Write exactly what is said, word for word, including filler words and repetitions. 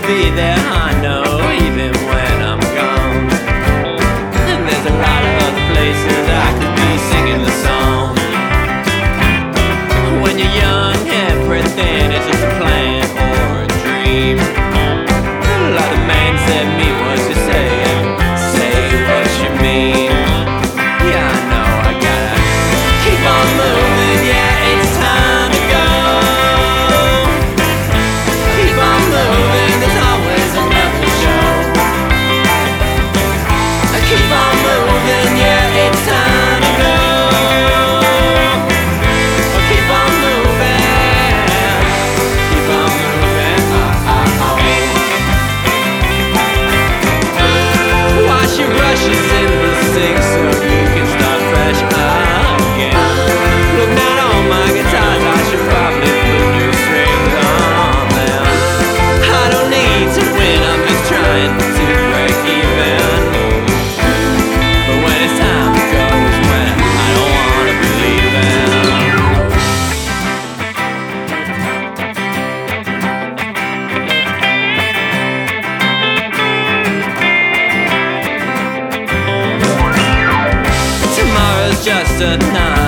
be there, I know, even when I'm gone. And there's a lot of other places I could be singing the song. When you're young, everything is just a plan or a dream. Like the man said, me what you say, say what you mean. Yeah, I know, I gotta keep on moving, yeah, it's time to go. Keep on moving, there's always another show. Keep on moving, yeah, it's time to go. Keep on moving, keep on moving, oh, oh, oh. Wash your brushes in the sink so you can start fresh again. Looking at all my guitars, I should probably put new strings on them. I don't need to win, I'm just trying to break even. But when it's time to go is when I don't wanna be leaving. Tomorrow's just another